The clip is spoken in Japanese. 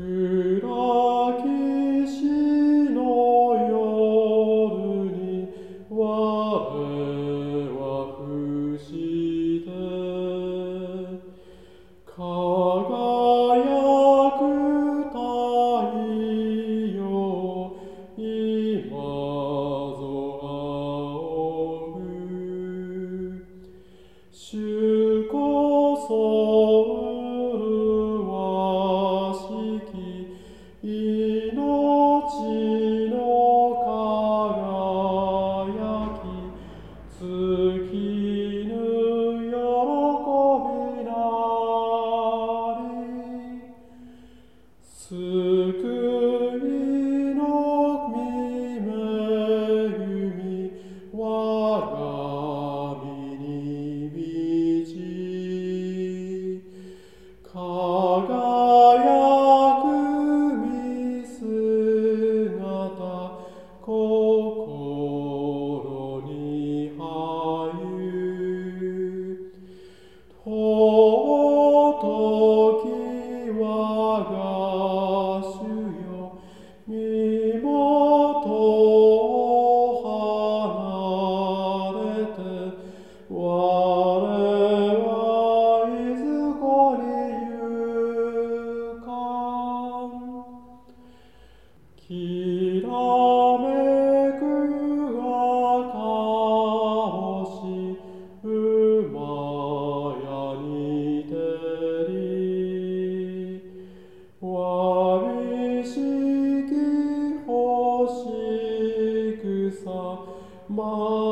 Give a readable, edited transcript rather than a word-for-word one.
暗き死の夜に我は伏して輝く太陽今ぞ仰ぐ主こそ麗しき命の輝き尽きぬ喜びなり救いの御恵み我が身に満ち輝く見姿心に入る尊き我が主よ身元を離れて我はいずこに行かんきらめく赤星馬やにてりわびしき星草